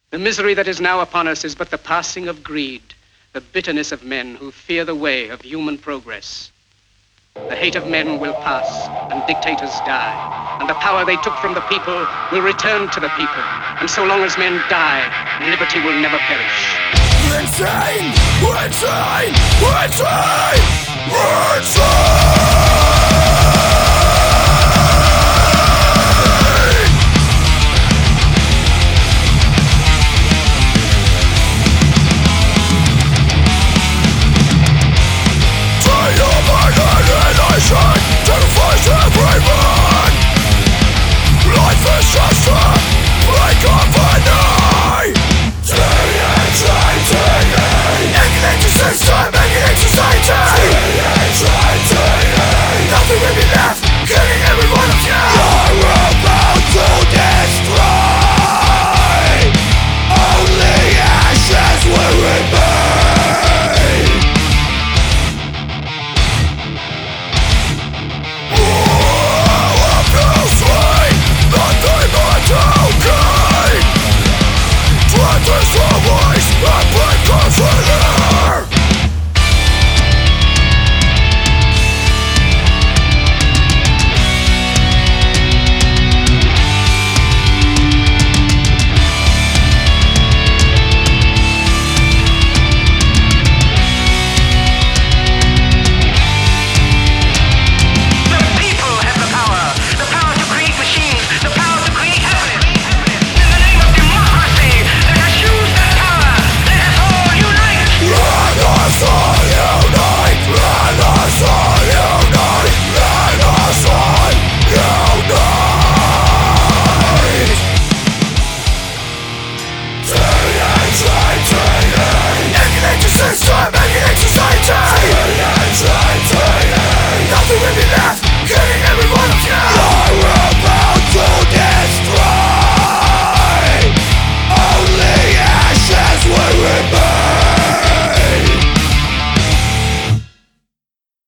The misery that is now upon us is but the passing of greed, the bitterness of men who fear the way of human progress. The hate of men will pass, and dictators die, and the power they took from the people will return to the people. And so long as men die, liberty will never perish. Insane! Insane! Insane! Insane!